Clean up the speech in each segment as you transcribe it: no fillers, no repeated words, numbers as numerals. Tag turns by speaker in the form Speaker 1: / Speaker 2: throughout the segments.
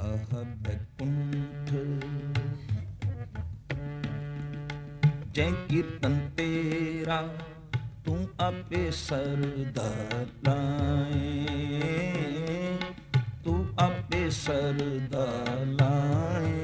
Speaker 1: ਆਹ ਬੈਕੁੰਠ ਜੈ ਕੀਰਤਨ ਤੇਰਾ ਤੂੰ ਆਪੇ ਸਰਦਾ ਲਾਏ, ਤੂੰ ਆਪੇ ਸਰਦਾ ਲਾਏ।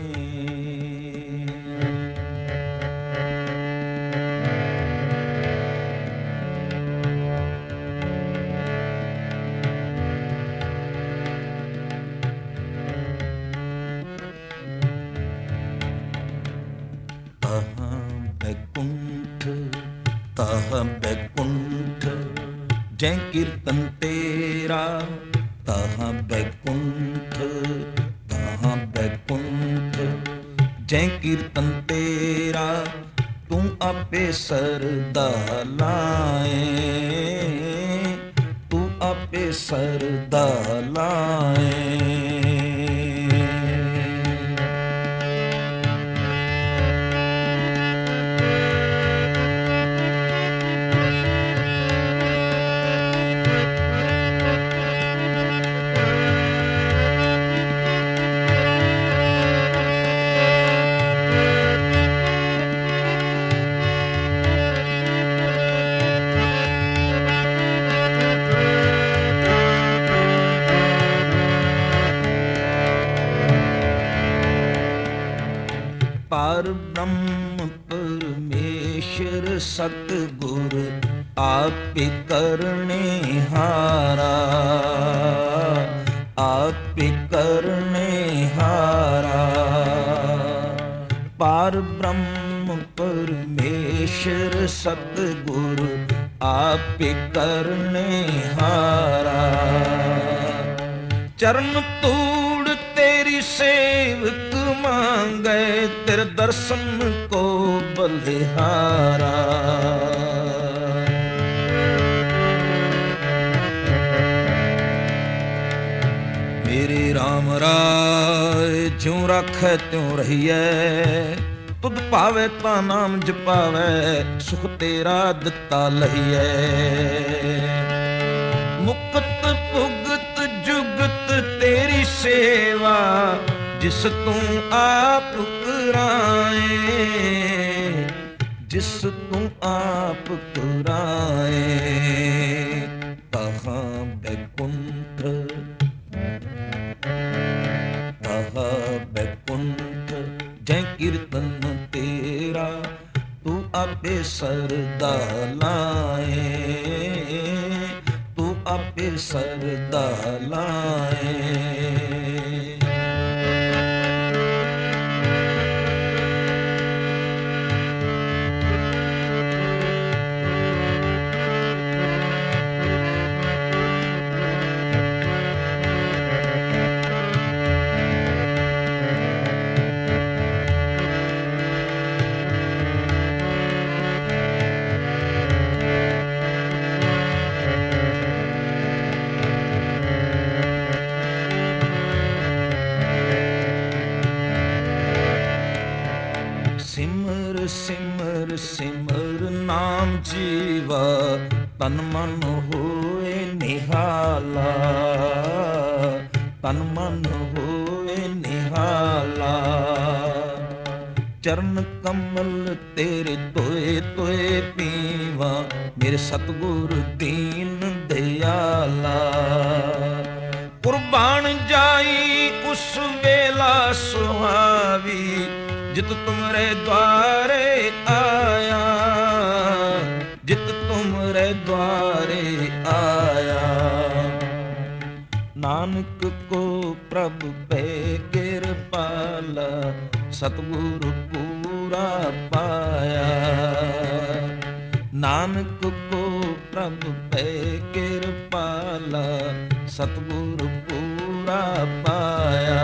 Speaker 1: ਤਾਹ ਬੈਕੁੰਠ ਜੈ ਕੀਰਤਨ ਤੇਰਾ, ਤਾਹ ਬੈਕੁੰਠ, ਤਾਹ ਬੈਕੁੰਠ ਜੈ ਕੀਰਤਨ ਤੇਰਾ ਤੂੰ ਆਪੇ ਸਰਦਾ ਲਾਏ, ਤੂੰ ਆਪੇ ਸਰਦਾ ਲਾਏ। ਪਰ ਬ੍ਰਹਮ ਪਰਮੇਸ਼ਰ ਸਤਿਗੁਰ ਆਪੇ ਕਰਨੇ ਹਾਰਾ, ਆਪੇ ਕਰਨੇ ਹਾਰਾ। ਪਰ ਬ੍ਰਹਮ ਪਰਮੇਸ਼ਰ ਸਤਿਗੁਰ ਆਪੇ ਕਰਨੇ ਹਾਰਾ। ਚਰਨ ਧੂੜ ਤੇਰੀ ਸੇਵਕ ਮਾਂਗੇ, ਤੇਰੇ ਦਰਸ਼ਨ ਕੋ ਬਲਿਹਾਰਾ। ਮੇਰੇ RAM ਰਾਏ ਜਿਉਂ ਰਾਖੈ ਤਿਉਂ ਰਹੀਐ, ਤੁਧ ਭਾਵੇ ਤਾਂ ਨਾਮ ਜਪਾਵੇ, ਸੁਖ ਤੇਰਾ ਦਿੱਤਾ ਲਹੀਐ। ਮੁਕਤ ਭੁਗਤ ਜੁਗਤ ਤੇਰੀ ਸੇਵਾ, ਜਿਸ ਤੂੰ ਆਪ ਕਰਾਏ, ਜਿਸ ਤੂੰ ਆਪ ਕਰਾਏ। ਤਾਹਾਂ ਬੈਕੁੰਠ, ਤਾਹਾਂ ਬੈਕੁੰਠ ਜੈ ਕੀਰਤਨ ਤੇਰਾ ਤੂੰ ਆਪੇ ਸਰਦਾ ਲਾਏ, ਤੂੰ ਆਪੇ ਸਰਦਾ ਲਾਏ। ਸਿਮਰ ਸਿਮਰ ਸਿਮਰ ਨਾਮ ਜੀਵਾ, ਤਨ ਮਨ ਹੋਏ ਨਿਹਾਲਾ, ਤਨ ਮਨ ਹੋਏ ਨਿਹਾਲਾ। ਚਰਨ ਕਮਲ ਤੇਰੇ ਧੋਏ ਧੋਏ ਪੀਵਾ, ਮੇਰੇ ਸਤਿਗੁਰ ਦੀਨ ਦਿਆਲਾ। ਕੁਰਬਾਨ ਜਾਈ ਉਸ ਵੇਲਾ ਸੁਹਾਵੀ, ਜਿਤ ਤੁਮਰੇ ਦੁਆਰੇ ਆਇਆ, ਜਿਤ ਤੁਮਰੇ ਦੁਆਰੇ ਆਇਆ। ਨਾਨਕ ਕੋ ਪ੍ਰਭ ਪੈ ਕਿਰਪਾਲਾ, ਸਤਿਗੁਰ ਪੂਰਾ ਪਾਇਆ। ਨਾਨਕ ਕੋ ਪ੍ਰਭ ਪੈ ਕਿਰਪਾਲਾ, ਸਤਿਗੁਰ ਪੂਰਾ ਪਾਇਆ।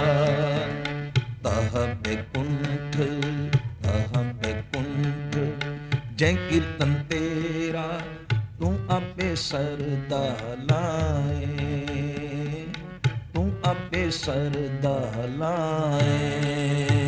Speaker 1: ਤਾਹ ਬੈਕੁੰਠ, ਤਾਹ ਬੈਕੁੰਠ ਜੈ ਕੀਰਤਨ ਤੇਰਾ ਤੂੰ ਆਪੇ ਸਰਦਾ ਲਾਏ, ਤੂੰ ਆਪੇ ਸਰਦਾ ਲਾਏ।